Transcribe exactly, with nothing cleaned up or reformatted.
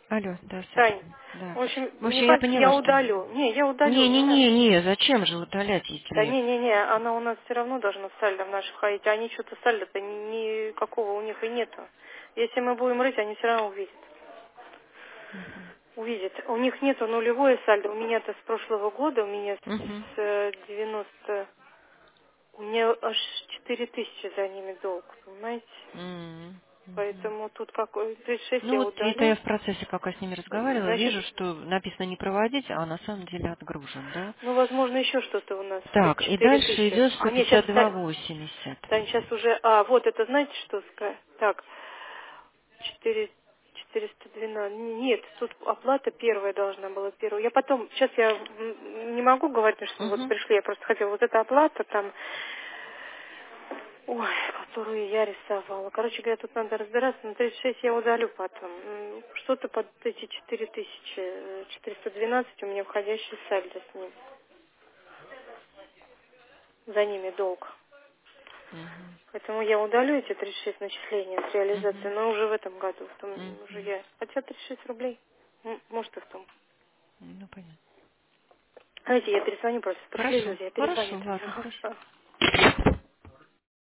Алло, да, Тань, Светлана, да. в общем, В не общем, я парься, я поняла, что... удалю. Не, я удалю, не надо. Не-не-не-не, зачем же удалять, Да если... не-не-не, она у нас все равно должна в сальдо в наших ходить. Они что-то сальдо-то никакого у них и нету. Если мы будем рыть, они все равно увидят. Увидят. У них нету нулевое сальдо. У меня-то с прошлого года, у меня Угу. с э, девяносто... У меня аж четыре тысячи за ними долг, понимаете? М, мгм. Поэтому тут какой тридцать шесть Ну я вот это я удалю. в процессе, пока с ними разговаривала, Значит, вижу, что написано не проводить, а на самом деле отгружен, да? ну, возможно, еще что-то у нас. Это Так, и четыре дальше тысячи. идет А сто нет, сейчас, пятьдесят два восемьдесят. Тань, сейчас уже... А, вот это знаете, что сказать? Так, четыре четыреста двенадцать. Нет, тут оплата первая должна была. Первая. Я потом... Сейчас я м, не могу говорить, что вот Угу. пришли. Я просто хотела... Вот эта оплата там... Ой, которую я рисовала. Короче говоря, тут надо разбираться. На тридцать шесть я удалю потом. М, Что-то под эти четыре тысячи. э, четыреста двенадцать у меня входящий сальдо с ним. За ними долг. Угу. Поэтому я удалю эти тридцать шесть начислений с реализацией, Угу. но уже в этом году. В том уже Угу. я. Хотя тридцать шесть рублей. М, Может и в том. Ну, понятно. Знаете, я перезвоню просто. Пришли Хорошо, люди, я перезвоню. хорошо, Таня. ладно, Ага. хорошо. А.